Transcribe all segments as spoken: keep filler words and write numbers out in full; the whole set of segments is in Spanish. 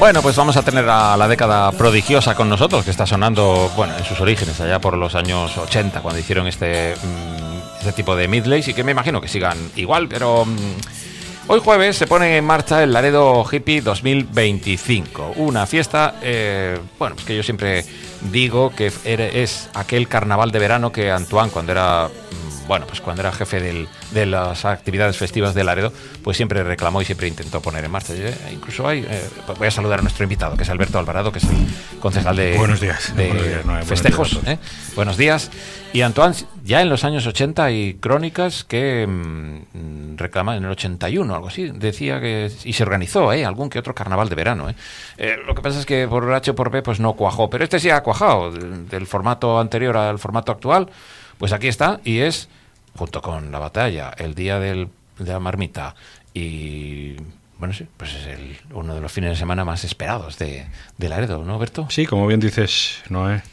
Bueno, pues vamos a tener a la década prodigiosa con nosotros, que está sonando, bueno, en sus orígenes, allá por los años ochenta, cuando hicieron este, mmm, este tipo de medleys, y que me imagino que sigan igual, pero mmm, hoy jueves se pone en marcha el Laredo Hippie dos mil veinticinco, una fiesta, eh, bueno, pues que yo siempre digo que es aquel carnaval de verano que Antoine, cuando era... Bueno, pues cuando era jefe del, de las actividades festivas de Laredo, pues siempre reclamó y siempre intentó poner en marcha. Eh, incluso hay, eh, voy a saludar a nuestro invitado, que es Alberto Alvarado, que es el concejal de, buenos días, de buenos días, no, buenos festejos. Días eh. Buenos días. Y Antoine, ya en los años ochenta hay crónicas que mmm, reclaman, en el ochenta y uno, algo así, decía que, y se organizó eh, algún que otro carnaval de verano. Eh. Eh, lo que pasa es que por H o por B pues no cuajó, pero este sí ha cuajado, del, del formato anterior al formato actual, pues aquí está, y es... junto con la batalla, el día del, de la marmita y, bueno, sí, pues es el, uno de los fines de semana más esperados de, de Laredo, ¿no, Berto? Sí, como bien dices, Noé,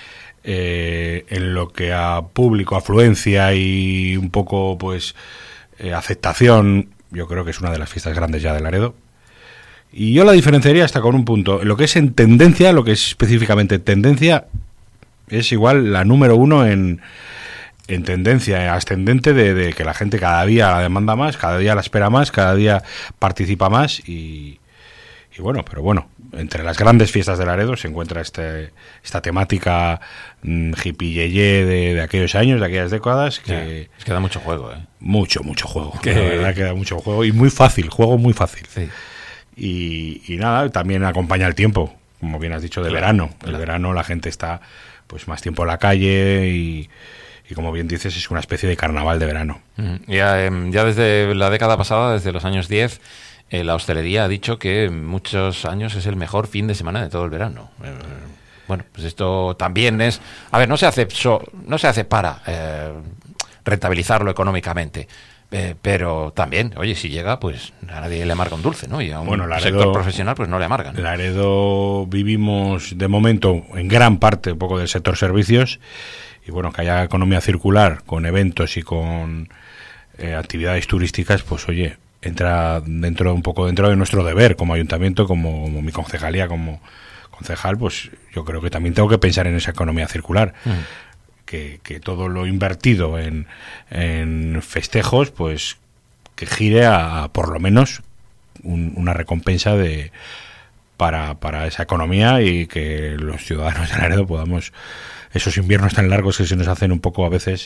eh, en lo que a público, afluencia y un poco, pues, eh, aceptación, yo creo que es una de las fiestas grandes ya de Laredo. Y yo la diferenciaría hasta con un punto. En lo que es en tendencia, lo que es específicamente tendencia, es igual la número uno en... en tendencia ascendente de, de que la gente cada día la demanda más, cada día la espera más, cada día participa más y, y bueno, pero bueno, entre las grandes fiestas de Laredo se encuentra este, esta temática mmm, hippie yeye de, de aquellos años, de aquellas décadas que... Yeah, es que da mucho juego, ¿eh? Mucho, mucho juego, que... la verdad que da mucho juego y muy fácil, juego muy fácil. Sí. Y, y nada, también acompaña el tiempo, como bien has dicho, de claro, verano. Claro. El verano la gente está pues más tiempo en la calle y... y como bien dices, es una especie de carnaval de verano. Uh-huh. Ya, eh, ya desde la década pasada, desde los años diez, eh, la hostelería ha dicho que en muchos años es el mejor fin de semana de todo el verano. Eh, bueno, pues esto también es... A ver, no se hace, so, no se hace para eh, rentabilizarlo económicamente, eh, pero también, oye, si llega, pues a nadie le amarga un dulce, ¿no? Y a un bueno, Laredo, sector profesional, pues no le amargan. Laredo vivimos, de momento, en gran parte, un poco del sector servicios. Y bueno, que haya economía circular con eventos y con eh, actividades turísticas, pues oye, entra dentro un poco dentro de nuestro deber como ayuntamiento, como, como mi concejalía, como concejal, pues yo creo que también tengo que pensar en esa economía circular. Mm. Que, que todo lo invertido en, en festejos, pues que gire a, a por lo menos un, una recompensa de para, para esa economía y que los ciudadanos de Laredo podamos... esos inviernos tan largos que se nos hacen un poco a veces,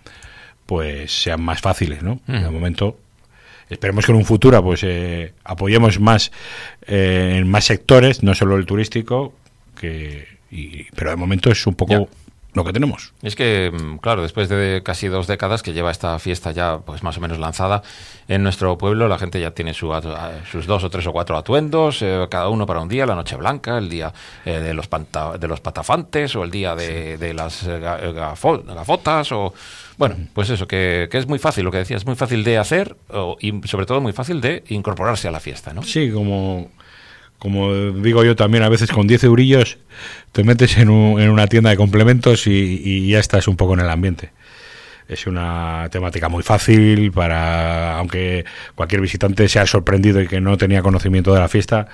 pues sean más fáciles, ¿no? Mm. De momento, esperemos que en un futuro pues eh, apoyemos más eh, en más sectores, no solo el turístico, que y, pero de momento es un poco... Ya. Lo que tenemos. Es que, claro, después de casi dos décadas que lleva esta fiesta ya pues más o menos lanzada en nuestro pueblo, la gente ya tiene su, sus dos o tres o cuatro atuendos, eh, cada uno para un día, la noche blanca, el día eh, de los panta, de los patafantes o el día de, sí. de las gafo, gafotas o... Bueno, pues eso, que, que es muy fácil, lo que decías, es muy fácil de hacer o, y sobre todo muy fácil de incorporarse a la fiesta, ¿no? Sí, como... Como digo yo también, a veces con diez eurillos te metes en, un, en una tienda de complementos y, y ya estás un poco en el ambiente. Es una temática muy fácil para, aunque cualquier visitante sea sorprendido y que no tenía conocimiento de la fiesta,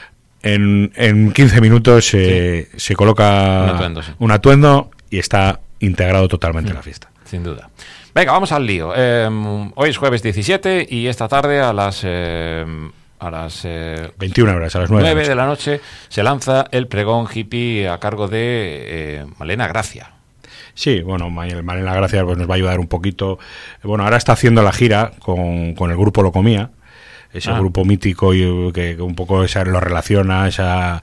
en, en quince minutos eh, sí. se coloca un atuendo, sí. un atuendo y está integrado totalmente en la fiesta. Sin duda. Venga, vamos al lío. Eh, hoy es jueves diecisiete y esta tarde a las... Eh, a las eh, veintiuna horas, a las nueve de la noche se lanza el pregón hippie a cargo de eh, Malena Gracia. Sí, bueno, Malena Gracia pues nos va a ayudar un poquito. Bueno, ahora está haciendo la gira con, con el grupo Locomía, ese ah. grupo mítico y que, que un poco esa lo relaciona, esa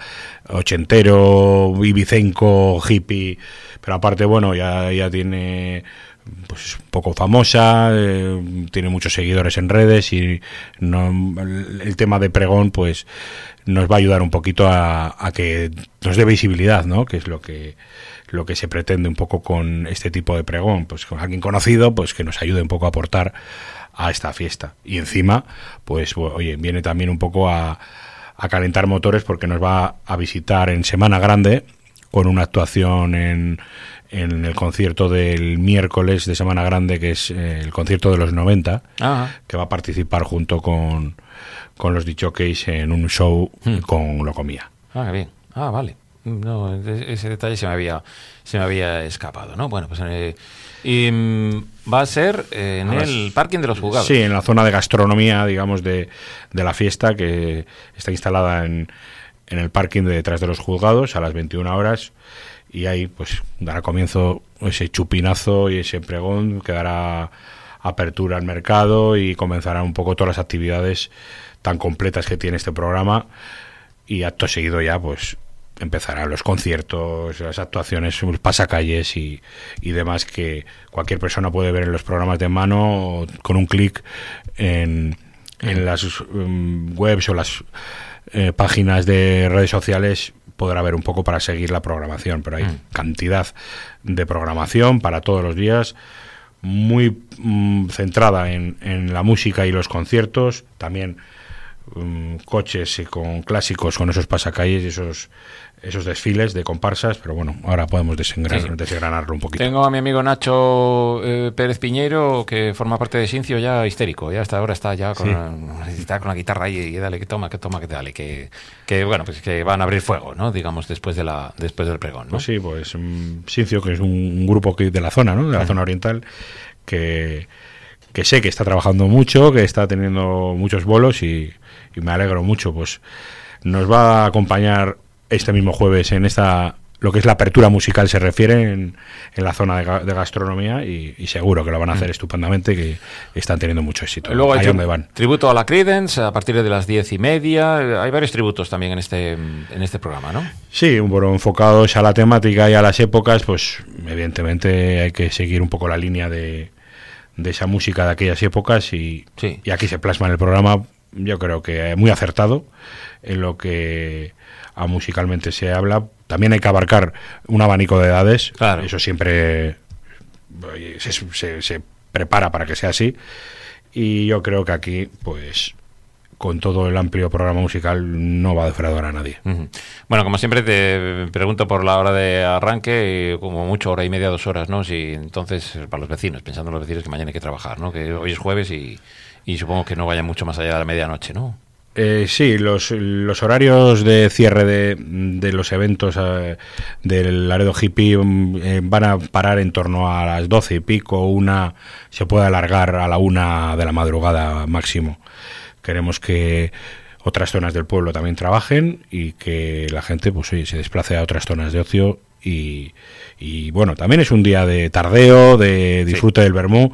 ochentero, ibicenco, hippie, pero aparte, bueno, ya, ya tiene... pues un poco famosa, eh, tiene muchos seguidores en redes y no, el, el tema de pregón pues nos va a ayudar un poquito a, a que nos dé visibilidad, ¿no? Que es lo que lo que se pretende un poco con este tipo de pregón, pues con alguien conocido, pues que nos ayude un poco a aportar a esta fiesta. Y encima, pues oye, viene también un poco a, a calentar motores porque nos va a visitar en Semana Grande con una actuación en en el concierto del miércoles de Semana Grande, que es eh, el concierto de los noventa, Ajá. que va a participar junto con con los disjockeys en un show Hmm. con Locomía. Ah, qué bien. Ah, vale. No, ese detalle se me había se me había escapado, ¿no? Bueno, pues eh, y mm, va a ser eh, en Ahora el es- parking de los juzgados. Sí, en la zona de gastronomía, digamos, de, de la fiesta, que está instalada en, en el parking de detrás de los juzgados a las veintiuna horas. Y ahí pues dará comienzo ese chupinazo y ese pregón que dará apertura al mercado y comenzarán un poco todas las actividades tan completas que tiene este programa. Y acto seguido ya pues empezarán los conciertos, las actuaciones, los pasacalles y, y demás que cualquier persona puede ver en los programas de mano con un clic en, en las um, webs o las eh, páginas de redes sociales. Podrá ver un poco para seguir la programación, pero hay Mm. cantidad de programación para todos los días, muy mm, centrada en, en la música y los conciertos, también mm, coches y con clásicos, con esos pasacalles y esos esos desfiles de comparsas, pero bueno, ahora podemos desengranar, Sí, sí. desgranarlo un poquito. Tengo a mi amigo Nacho eh, Pérez Piñeiro, que forma parte de Sincio, ya histérico. Ya hasta ahora está ya con, Sí. la, está con la guitarra ahí y dale, que toma, que toma, que dale. Que, que bueno, pues que van a abrir fuego, ¿no? Digamos, después de la después del pregón, ¿no? Pues sí, pues mm, Sincio, que es un, un grupo que de la zona, ¿no? De la Ujú. zona oriental, que, que sé que está trabajando mucho, que está teniendo muchos bolos y, y me alegro mucho. Pues nos va a acompañar este mismo jueves en esta, lo que es la apertura musical se refiere, en, en la zona de, ga- de gastronomía y, y seguro que lo van a hacer estupendamente, que están teniendo mucho éxito. Luego hay Ahí tri- donde van. tributo a la Creedence a partir de las diez y media. Hay varios tributos también en este en este programa, ¿no? Sí, un poco enfocados a la temática y a las épocas, pues evidentemente hay que seguir un poco la línea de, de esa música de aquellas épocas y, Sí. y aquí se plasma en el programa, yo creo que muy acertado en lo que a musicalmente se habla. También hay que abarcar un abanico de edades, Claro. eso siempre oye, se, se- se prepara para que sea así y yo creo que aquí pues con todo el amplio programa musical no va a defraudar a nadie. Ujú. Bueno, como siempre te pregunto por la hora de arranque, y como mucho hora y media, dos horas, ¿no? Si entonces, para los vecinos, pensando en los vecinos que mañana hay que trabajar, ¿no? Que hoy es jueves y, y supongo que no vaya mucho más allá de la medianoche, ¿no? Eh, sí, los, los horarios de cierre de, de los eventos eh, del Laredo Hippie mm, eh, van a parar en torno a las doce y pico, una se puede alargar a la una de la madrugada máximo. Queremos que otras zonas del pueblo también trabajen y que la gente pues oye, se desplace a otras zonas de ocio y, y bueno, también es un día de tardeo, de disfrute del vermú,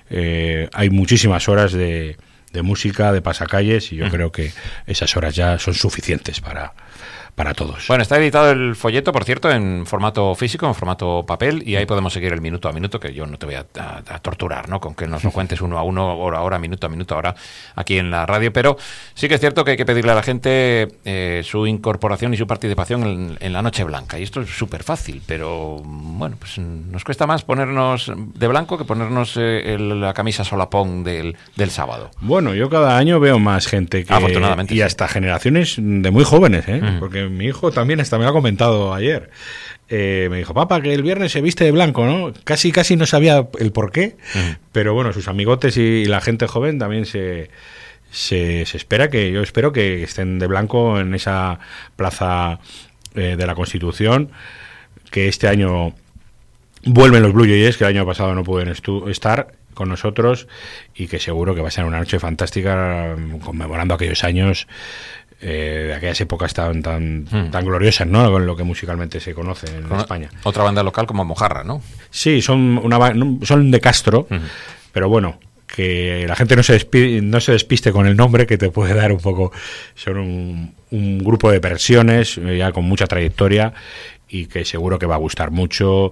eh, hay muchísimas horas de de música, de pasacalles, y yo Mm. creo que esas horas ya son suficientes para, para todos. Bueno, está editado el folleto, por cierto, en formato físico, en formato papel, y ahí podemos seguir el minuto a minuto, que yo no te voy a, a- a torturar, ¿no? Con que nos lo cuentes uno a uno, hora a hora, minuto a minuto, ahora aquí en la radio, pero sí que es cierto que hay que pedirle a la gente eh, su incorporación y su participación en, en la Noche Blanca, y esto es súper fácil, pero bueno, pues nos cuesta más ponernos de blanco que ponernos eh, el- la camisa solapón del, del sábado. Bueno, yo cada año veo más gente que, Afortunadamente, y sí. hasta generaciones de muy jóvenes, ¿eh? Ujú. Porque mi hijo también hasta me lo ha comentado ayer. Eh, me dijo, papá, que el viernes se viste de blanco, ¿no? Casi, casi no sabía el por qué, Ujú. pero bueno, sus amigotes y la gente joven también se, se, se espera que, yo espero que estén de blanco en esa plaza eh, de la Constitución, que este año vuelven los Blue Jays, que el año pasado no pueden estu- estar con nosotros, y que seguro que va a ser una noche fantástica, mm, conmemorando aquellos años, eh, de aquellas épocas tan tan, Hmm. tan gloriosas, ¿no? Con lo que musicalmente se conoce en Con España. Otra banda local como Mojarra, ¿no? Sí, son una ba- son de Castro, Ujú. pero bueno, que la gente no se despi- no se despiste con el nombre, que te puede dar un poco. Son un, un grupo de versiones eh, ya con mucha trayectoria y que seguro que va a gustar mucho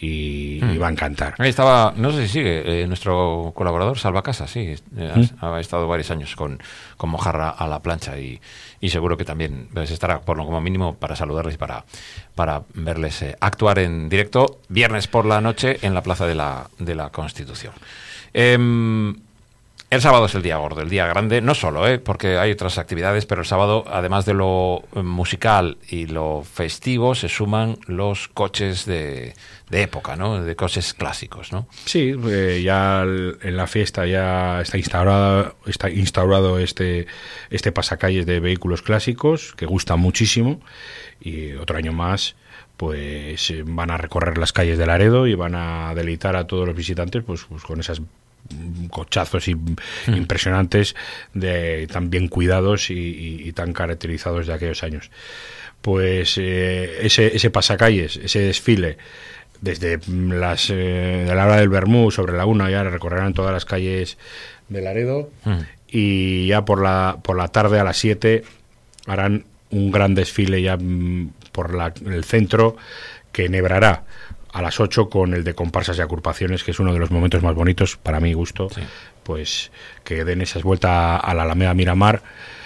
y, y va a encantar. Ahí estaba, no sé si sigue, eh, nuestro colaborador Salva Casa, sí, eh, ha, ha estado varios años con, con Mojarra a la plancha y, y seguro que también pues, estará, por lo como mínimo, para saludarles y para, para verles eh, actuar en directo viernes por la noche en la Plaza de la, de la Constitución. Em, El sábado es el día gordo, el día grande, no solo, ¿eh? Porque hay otras actividades, pero el sábado, además de lo musical y lo festivo, se suman los coches de, de época, ¿no? De coches clásicos, ¿no? Sí, eh, ya en la fiesta ya está instaurado, está instaurado este, este pasacalles de vehículos clásicos, que gusta muchísimo, y otro año más pues van a recorrer las calles de Laredo y van a deleitar a todos los visitantes pues, pues con esas cochazos y, mm. impresionantes, de tan bien cuidados y, y, y tan caracterizados de aquellos años. Pues eh, ese, ese pasacalles, ese desfile, desde las eh, de la hora del Bermú sobre la una ya recorrerán todas las calles de Laredo, mm. y ya por la, por la tarde a las siete harán un gran desfile ya mm, por la, el centro, que enhebrará a las ocho con el de comparsas y agrupaciones, que es uno de los momentos más bonitos, para mi gusto, sí. Pues que den esas vueltas a la Alameda Miramar,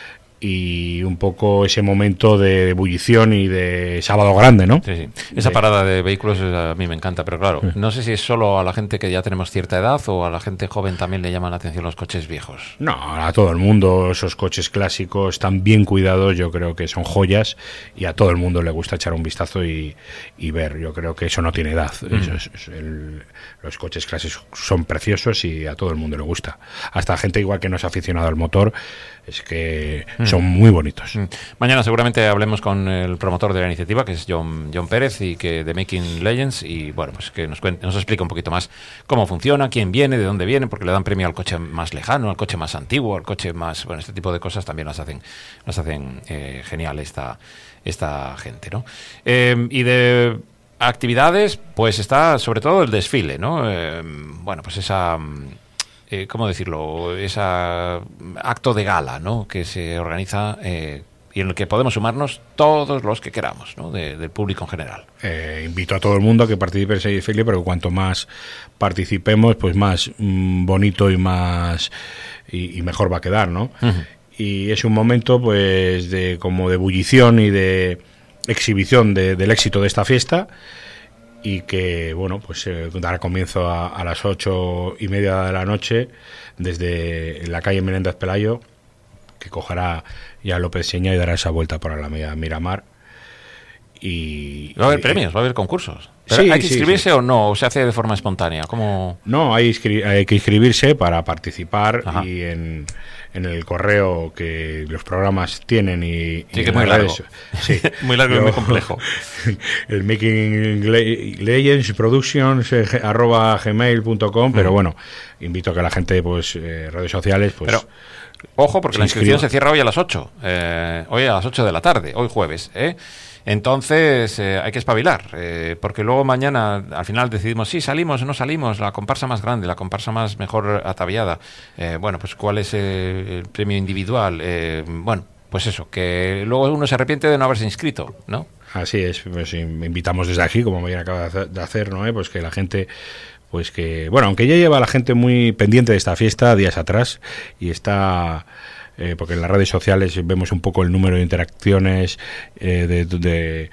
y un poco ese momento de ebullición y de sábado grande, ¿no? Sí, sí. Esa de... parada de vehículos a mí me encanta, pero claro, no sé si es solo a la gente que ya tenemos cierta edad o a la gente joven también le llaman la atención los coches viejos. No, a todo el mundo, esos coches clásicos tan bien cuidados, yo creo que son joyas, y a todo el mundo le gusta echar un vistazo y, y ver. Yo creo que eso no tiene edad. Mm. Eso es, es el, los coches clásicos son preciosos y a todo el mundo le gusta. Hasta gente igual que no es aficionado al motor, es que mm. son muy bonitos. Mm. Mañana seguramente hablemos con el promotor de la iniciativa, que es John, John Pérez, y que de Making Legends, y bueno, pues que nos cuente, nos explique un poquito más cómo funciona, quién viene, de dónde viene, porque le dan premio al coche más lejano, al coche más antiguo, al coche más... Bueno, este tipo de cosas también las hacen, las hacen eh, genial esta, esta gente, ¿no? Eh, y de actividades, pues está sobre todo el desfile, ¿no? Eh, bueno, pues esa... Eh, ¿cómo decirlo? Ese acto de gala, ¿no? Que se organiza eh, y en el que podemos sumarnos todos los que queramos, ¿no? De, del público en general. Eh, invito a todo el mundo a que participe en ese desfile, pero cuanto más participemos, pues más mm, bonito y más y, y mejor va a quedar, ¿no? Uh-huh. Y es un momento, pues, de como de ebullición y de exhibición de, del éxito de esta fiesta, y que, bueno, pues eh, dará comienzo a, a las ocho y media de la noche desde la calle Menéndez Pelayo, que cogerá ya López Seña y dará esa vuelta por la Miramar. Y va a haber y, premios, va a haber concursos. ¿Pero sí, hay que inscribirse sí, sí. o no? ¿O se hace de forma espontánea? ¿Cómo? No, hay, inscri- hay que inscribirse para participar. Ajá. Y en, en el correo que los programas tienen y, sí, y que es muy largo. Redes, sí, muy largo yo, y muy complejo. El Making Legends Productions eh, arroba gmail punto com, mm. pero bueno, invito a que la gente, pues, eh, redes sociales, pues. Pero, ojo, porque la inscripción se cierra hoy a las ocho. Eh, hoy a las ocho de la tarde, hoy jueves, ¿eh? Entonces eh, hay que espabilar, eh, porque luego mañana al final decidimos si sí, salimos o no salimos, la comparsa más grande, la comparsa más mejor ataviada, eh, bueno, pues cuál es eh, el premio individual, eh, bueno, pues eso, que luego uno se arrepiente de no haberse inscrito, ¿no? Así es, pues invitamos desde aquí, como bien acaba de hacer, ¿no? ¿Eh? Pues que la gente... Pues que, bueno, aunque ya lleva la gente muy pendiente de esta fiesta días atrás y está... Eh, porque en las redes sociales vemos un poco el número de interacciones eh, de, de,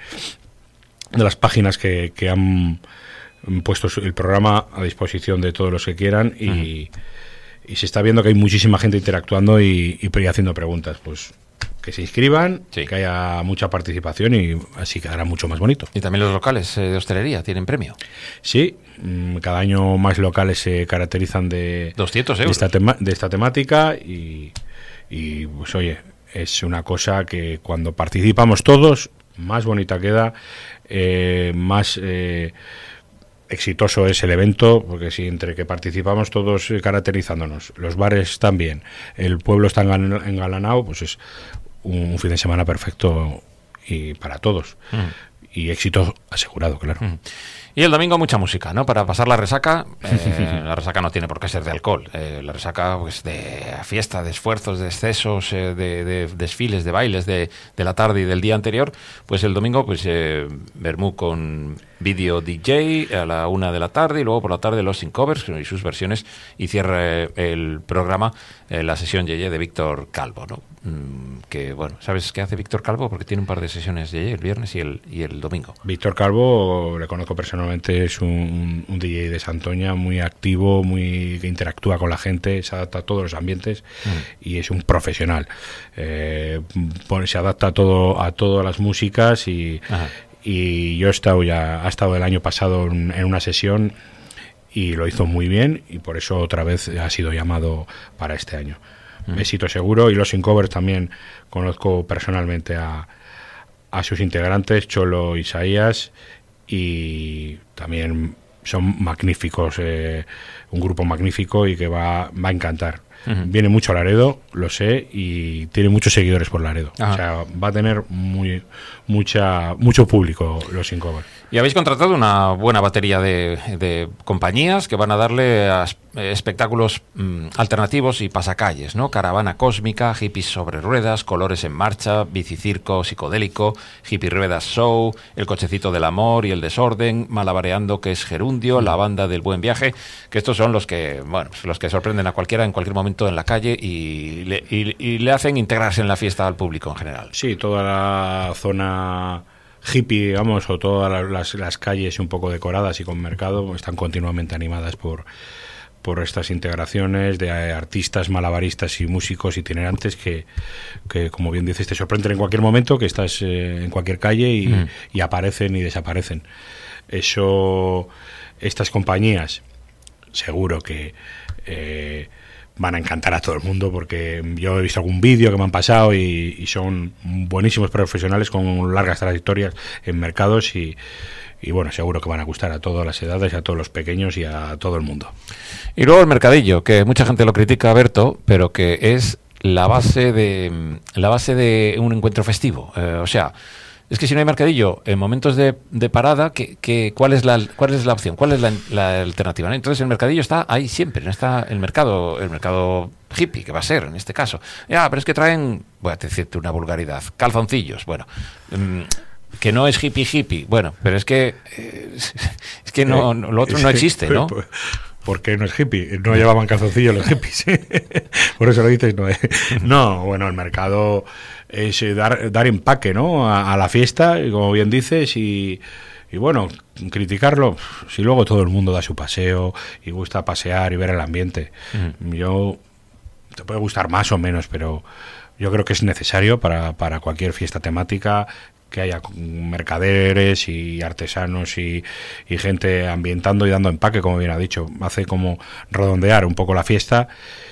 de las páginas que, que han puesto el programa a disposición de todos los que quieran y, uh-huh. y se está viendo que hay muchísima gente interactuando y, y haciendo preguntas. Pues que se inscriban, sí. que haya mucha participación y así quedará mucho más bonito. Y también los locales eh, de hostelería tienen premio. Sí, cada año más locales se caracterizan de, doscientos euros. de, esta, tema, de esta temática y... Y pues oye, es una cosa que cuando participamos todos, más bonita queda, eh, más eh, exitoso es el evento, porque si entre que participamos todos caracterizándonos, los bares también, el pueblo está engalanado, pues es un, un fin de semana perfecto y para todos. Mm. Y éxito asegurado, claro. Mm. Y el domingo mucha música, ¿no? Para pasar la resaca. Eh, la resaca no tiene por qué ser de alcohol. Eh, la resaca, pues, de fiesta, de esfuerzos, de excesos, eh, de, de desfiles, de bailes de, de la tarde y del día anterior. Pues el domingo, pues, eh, vermú con Video D J a la una de la tarde y luego por la tarde los Sin Covers y sus versiones, y cierra el programa eh, la sesión Yeye de Víctor Calvo, ¿no? Mm, que bueno, ¿sabes qué hace Víctor Calvo? Porque tiene un par de sesiones Yeye el viernes y el, y el domingo. Víctor Calvo, le conozco personalmente, es un, un D J de Santoña muy activo, muy que interactúa con la gente, se adapta a todos los ambientes mm. y es un profesional. Eh, se adapta a todo, a todas las músicas y... Ajá. Y yo he estado ya, ha estado el año pasado en, en una sesión y lo hizo muy bien y por eso otra vez ha sido llamado para este año. Mm. Éxito seguro. Y los Sin Covers también conozco personalmente a, a sus integrantes, Cholo, Isaías, y también son magníficos, eh, un grupo magnífico y que va, va a encantar. Uh-huh. Viene mucho a Laredo, lo sé, y tiene muchos seguidores por Laredo. Ajá. O sea, va a tener muy mucha mucho público los Sin Covers. Y habéis contratado una buena batería de, de compañías que van a darle a espectáculos mm, alternativos y pasacalles, ¿no? Caravana cósmica, hippies sobre ruedas, colores en marcha, bicicirco psicodélico, hippie ruedas show, el cochecito del amor y el desorden, malabareando que es gerundio, la banda del buen viaje, que estos son los que, bueno, pues los que sorprenden a cualquiera en cualquier momento en la calle y le, y, y le hacen integrarse en la fiesta al público en general. Sí, toda la zona hippie, digamos, o todas las, las calles un poco decoradas y con mercado están continuamente animadas por, por estas integraciones de artistas, malabaristas y músicos itinerantes que, que, como bien dices, te sorprenden en cualquier momento, que estás eh, en cualquier calle y, mm. y aparecen y desaparecen. Eso, estas compañías, seguro que eh, van a encantar a todo el mundo, porque yo he visto algún vídeo que me han pasado y, y son buenísimos profesionales con largas trayectorias en mercados y, y bueno, seguro que van a gustar a todas las edades, a todos los pequeños y a todo el mundo. Y luego el mercadillo, que mucha gente lo critica, Berto, pero que es la base de la base de un encuentro festivo. Eh, o sea, es que si no hay mercadillo en momentos de, de parada, ¿qué, qué, cuál, es la, ¿cuál es la opción? ¿Cuál es la, la alternativa? ¿No? Entonces el mercadillo está ahí siempre, no está el mercado, el mercado hippie, que va a ser en este caso. Ya, pero es que traen, voy a decirte una vulgaridad, calzoncillos, bueno, mmm, que no es hippie hippie, bueno, pero es que eh, es que no, no, lo otro no existe, ¿no? Porque no es hippie, no llevaban calzoncillos los hippies. Por eso lo dices, no. No, bueno, el mercado es dar, dar empaque, ¿no? A, a la fiesta, como bien dices, y, y bueno, criticarlo, si luego todo el mundo da su paseo y gusta pasear y ver el ambiente. Uh-huh. Yo, te puede gustar más o menos, pero yo creo que es necesario para, para cualquier fiesta temática que haya mercaderes y artesanos y, y gente ambientando y dando empaque, como bien ha dicho. Hace como redondear un poco la fiesta,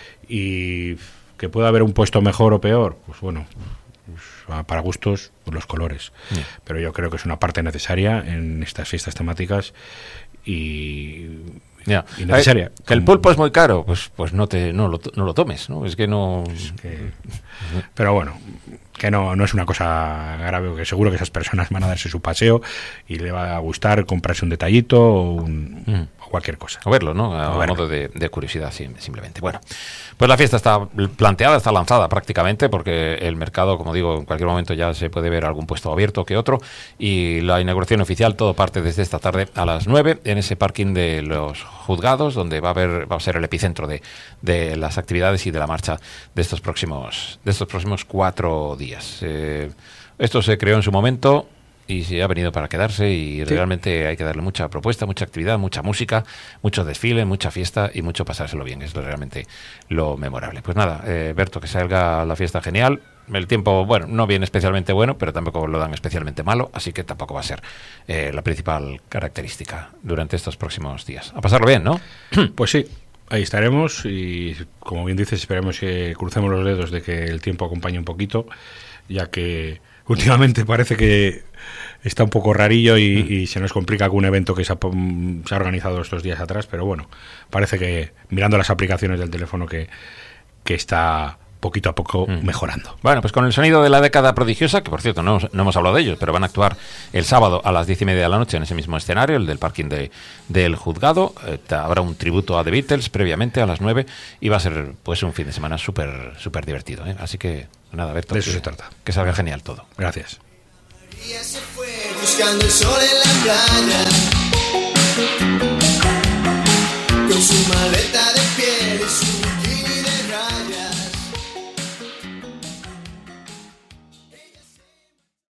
y que pueda haber un puesto mejor o peor, pues bueno, pues para gustos, pues los colores. Yeah. Pero yo creo que es una parte necesaria en estas fiestas temáticas y... Ya. Innecesaria. Que el pulpo es muy caro, pues pues no te no lo, no lo tomes, ¿no? Es que no... Es que... Pero bueno, que no, no es una cosa grave, que seguro que esas personas van a darse su paseo y le va a gustar comprarse un detallito o, un, mm. o cualquier cosa. O verlo, ¿no? A, a verlo. modo de, de curiosidad, sí, simplemente. Bueno, pues la fiesta está planteada, está lanzada prácticamente, porque el mercado, como digo, en cualquier momento ya se puede ver algún puesto abierto que otro, y la inauguración oficial todo parte desde esta tarde a las nueve en ese parking de los Juzgados, donde va a haber va a ser el epicentro de, de las actividades y de la marcha de estos próximos de estos próximos cuatro días. Eh, esto se creó en su momento y se ha venido para quedarse, y sí. realmente hay que darle mucha propuesta, mucha actividad, mucha música, mucho desfile, mucha fiesta y mucho pasárselo bien. Es realmente lo memorable. Pues nada, eh, Berto, que salga la fiesta genial. El tiempo, bueno, no viene especialmente bueno, pero tampoco lo dan especialmente malo, así que tampoco va a ser eh, la principal característica durante estos próximos días. A pasarlo bien, ¿no? Pues sí, ahí estaremos, y como bien dices, esperemos que crucemos los dedos de que el tiempo acompañe un poquito, ya que últimamente parece que está un poco rarillo y, mm. y se nos complica algún evento que se ha, se ha organizado estos días atrás, pero bueno, parece que mirando las aplicaciones del teléfono que, que está poquito a poco mm. mejorando. Bueno, pues con el sonido de la década prodigiosa, que por cierto no, no hemos hablado de ellos, pero van a actuar el sábado a las diez y media de la noche en ese mismo escenario, el del parking de, del Juzgado. Eh, habrá un tributo a The Beatles previamente a las nueve, y va a ser pues un fin de semana súper súper divertido, ¿eh? Así que nada, Berto, de eso que, se trata. Que salga genial todo. Gracias. Y ese fue buscando el sol en la playa, con su maleta